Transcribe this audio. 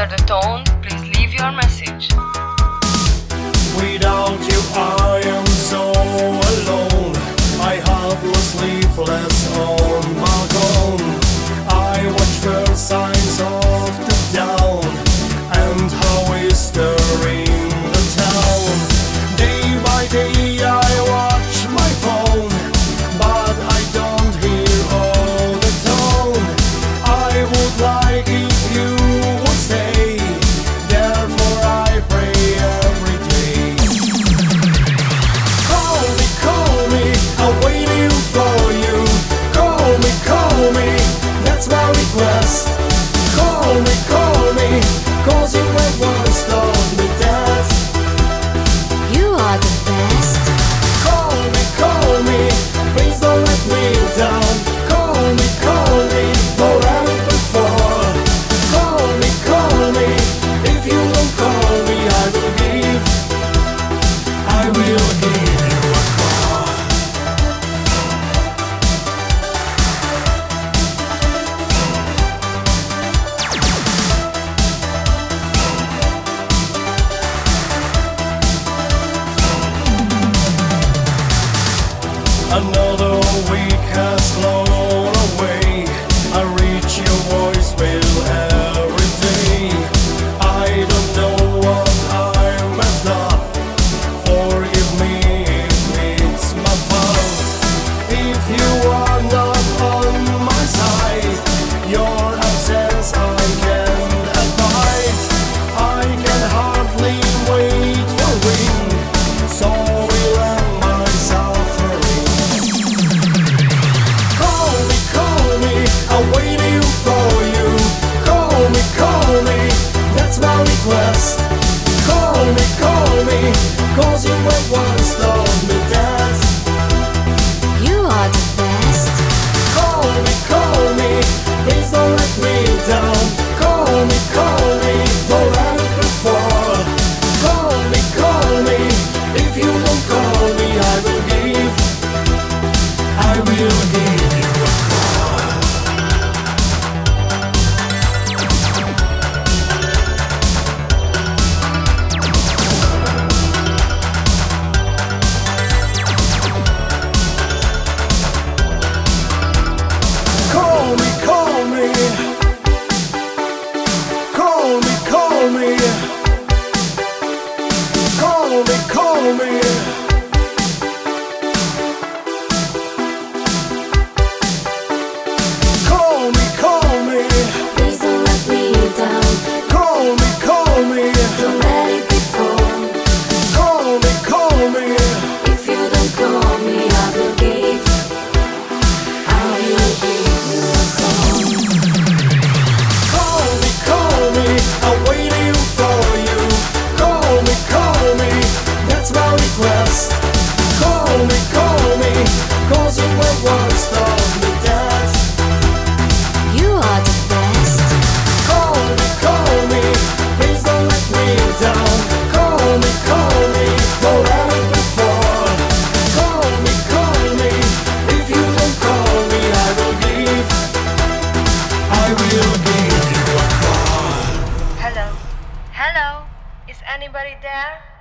After the tone, please leave your message. Without you I am so alone. I have lost sleepless on balcony. I watch first signs of the dawn and how is stirring the town. Day by day I watch my phone, but I don't hear all the tone. I would like if you would stay, therefore I pray every day. Call me, I'm waiting for you. Call me, that's my request. Call me, 'cause you were once told me that You are the best. Call me, please don't let me down. Call me, forever before. Call me, if you don't call me, I will give you a call. Another week has flown away. I reach your voicemail every day. I don't know what I messed up. Forgive me if it's my fault. If you are not on my side, your absence I can abide. I can hardly wait for ring, so will end my suffering. Call me, I'm waiting for you. Call me, that's my request. Call me, 'cause you were once told me that You are the best. Call me, please don't let me down. Call me, forever before. Call me, if you don't call me, I will give you a call. Call me, call me, call me, call me, call me, call me. Call me, Please don't let me down. call me, Don't let it be fall. call me. If you don't call me, I will give you a call. Call me, I'm waiting for you. Call me, that's my request. Call me, 'cause you were once told me that You are the best. Call me, please don't let me down. Call me, forever before. Call me, if you don't call me, I will give you a call. Hello? Hello? Is anybody there?